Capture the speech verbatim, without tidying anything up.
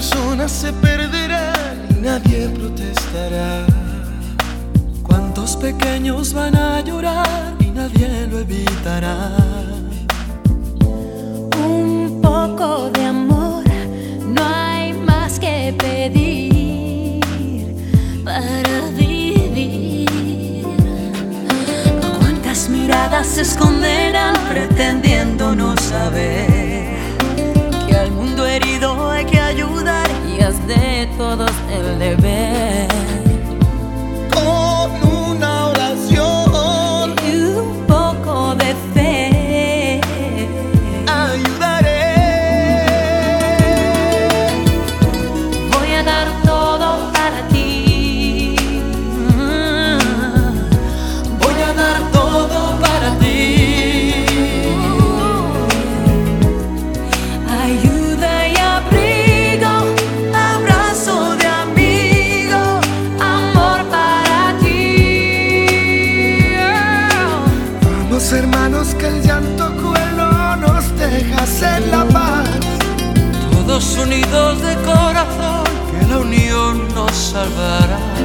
personas se perderán y nadie protestará. Cuántos pequeños van a llorar y nadie lo evitará. Un poco de amor, no hay más que pedir para vivir. Cuántas miradas se esconderán pretendiendo no saber que al mundo herido hay que ayudar y haz de todos el deber. Con una oración Y un poco de fe ayudaré. voy a dar todo para ti. Voy a dar todo para ti. Ayuda y abrigo, abrazo de amigo, amor para ti. Vamos, hermanos, que el llanto cruel no nos deja hacer la paz. Todos unidos de corazón, que la unión nos salvará.